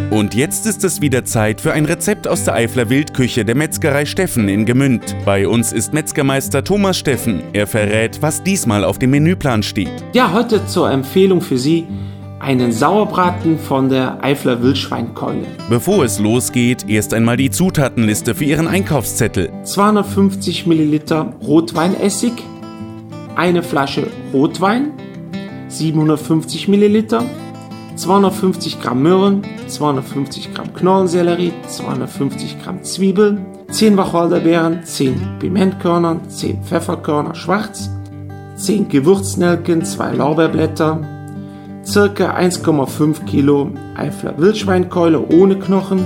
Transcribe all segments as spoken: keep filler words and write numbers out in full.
Und jetzt ist es wieder Zeit für ein Rezept aus der Eifler Wildküche der Metzgerei Steffen in Gemünd. Bei uns ist Metzgermeister Thomas Steffen. Er verrät, was diesmal auf dem Menüplan steht. Ja, heute zur Empfehlung für Sie einen Sauerbraten von der Eifler Wildschweinkeule. Bevor es losgeht, erst einmal die Zutatenliste für Ihren Einkaufszettel. zweihundertfünfzig Milliliter Rotweinessig, eine Flasche Rotwein, siebenhundertfünfzig Milliliter, zweihundertfünfzig Gramm Möhren, zweihundertfünfzig Gramm Knollensellerie, zweihundertfünfzig Gramm Zwiebeln, zehn Wacholderbeeren, zehn Pimentkörner, zehn Pfefferkörner schwarz, zehn Gewürznelken, zwei Lorbeerblätter, circa eins Komma fünf Kilo Eifler Wildschweinkeule ohne Knochen,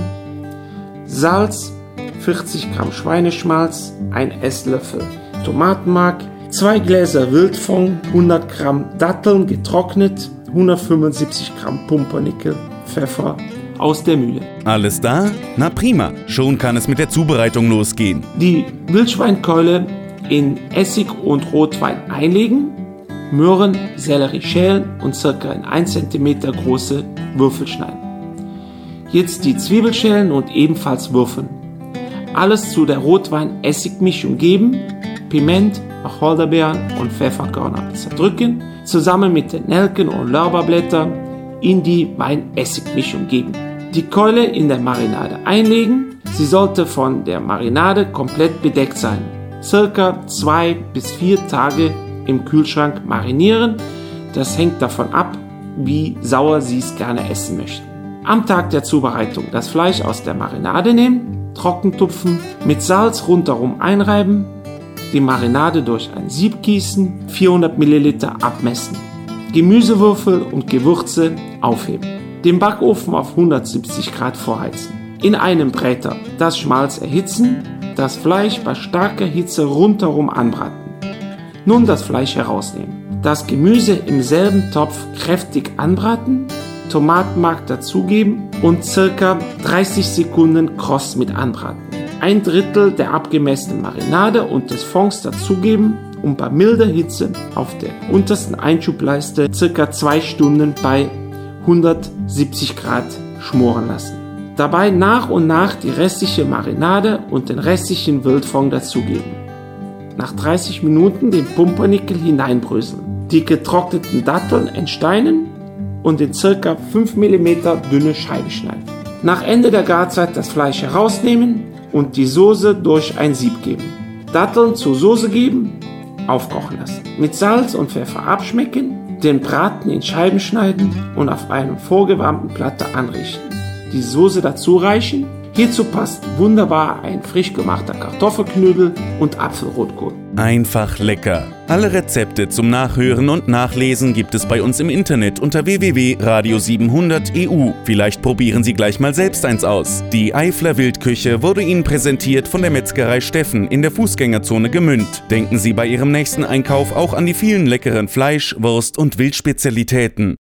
Salz, vierzig Gramm Schweineschmalz, ein Esslöffel Tomatenmark, zwei Gläser Wildfond, hundert Gramm Datteln getrocknet, hundertfünfundsiebzig Gramm Pumpernickel, Pfeffer aus der Mühle. Alles da? Na prima, schon kann es mit der Zubereitung losgehen. Die Wildschweinkeule in Essig und Rotwein einlegen, Möhren, Sellerie schälen und ca. in ein Zentimeter große Würfel schneiden. Jetzt die Zwiebel schälen und ebenfalls würfeln. Alles zu der Rotwein-Essig-Mischung geben, Piment, Wacholderbeeren und Pfefferkörner zerdrücken, zusammen mit den Nelken und Lorbeerblättern in die Wein-Essig-Mischung geben. Die Keule in der Marinade einlegen. Sie sollte von der Marinade komplett bedeckt sein. Circa zwei bis vier Tage im Kühlschrank marinieren. Das hängt davon ab, wie sauer Sie es gerne essen möchten. Am Tag der Zubereitung das Fleisch aus der Marinade nehmen, trocken tupfen, mit Salz rundherum einreiben, die Marinade durch ein Sieb gießen, vierhundert Milliliter abmessen, Gemüsewürfel und Gewürze aufheben, den Backofen auf hundertsiebzig Grad vorheizen, in einem Bräter das Schmalz erhitzen, das Fleisch bei starker Hitze rundherum anbraten. Nun das Fleisch herausnehmen, das Gemüse im selben Topf kräftig anbraten, Tomatenmark dazugeben und ca. dreißig Sekunden kross mit anbraten. Ein Drittel der abgemessenen Marinade und des Fonds dazugeben und bei milder Hitze auf der untersten Einschubleiste ca. zwei Stunden bei hundertsiebzig Grad schmoren lassen. Dabei nach und nach die restliche Marinade und den restlichen Wildfond dazugeben. Nach dreißig Minuten den Pumpernickel hineinbröseln, die getrockneten Datteln entsteinen und in ca. fünf Millimeter dünne Scheiben schneiden. Nach Ende der Garzeit das Fleisch herausnehmen und die Soße durch ein Sieb geben. Datteln zur Soße geben, aufkochen lassen. Mit Salz und Pfeffer abschmecken, den Braten in Scheiben schneiden und auf einem vorgewärmten Platte anrichten. Die Soße dazu reichen. Hierzu passt wunderbar ein frisch gemachter Kartoffelknödel und Apfelrotkohl. Einfach lecker. Alle Rezepte zum Nachhören und Nachlesen gibt es bei uns im Internet unter w w w punkt radio siebenhundert punkt e u. Vielleicht probieren Sie gleich mal selbst eins aus. Die Eifler Wildküche wurde Ihnen präsentiert von der Metzgerei Steffen in der Fußgängerzone Gemünd. Denken Sie bei Ihrem nächsten Einkauf auch an die vielen leckeren Fleisch-, Wurst- und Wildspezialitäten.